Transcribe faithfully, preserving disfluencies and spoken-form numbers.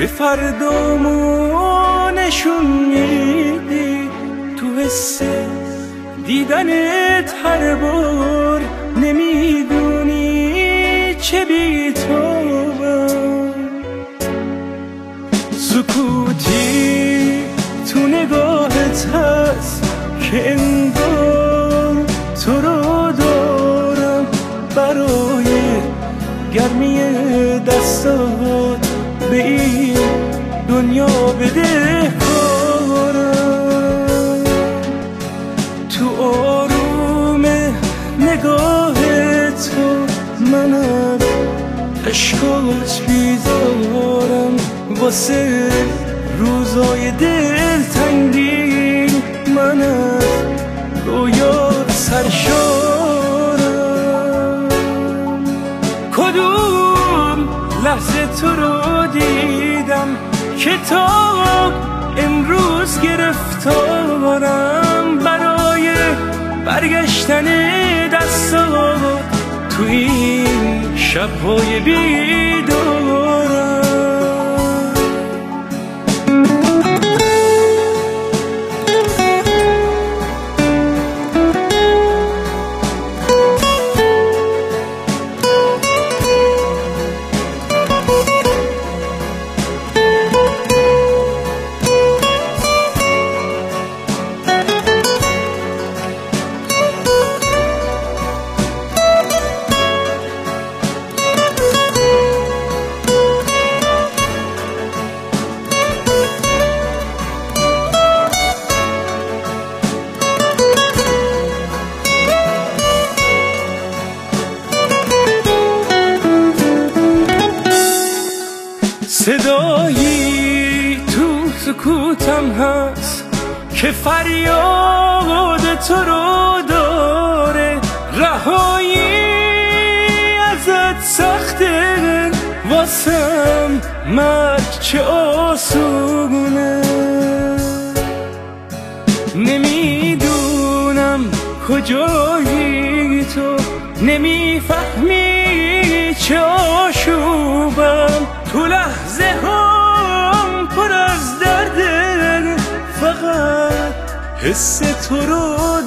که فردامو نشون میدی تو حس دیدنت هر بار. نمیدونی چه بی تو سکوتی تو نگاهت هست که انگار تو رو دارم. برای گرمی دستات به این دنیا بده کارم. تو آروم نگاه تو من از عشقات بیزارم. واسه روزای دلتنگی من از رویات سرشارم. کدوم لحظه تو رو دیدم که تا امروز گرفتارم برای برگشتن دستات تو این شب‌های بیدارم. صدایی تو سکوتم هست که فریاد تو رو داره. رهایی ازت سخته واسم مرگ چه آسونه. نمیدونم کجایی تو نمیفهمی چه آشوبم. تو لحظه هم پر از درده فقط حس تو رو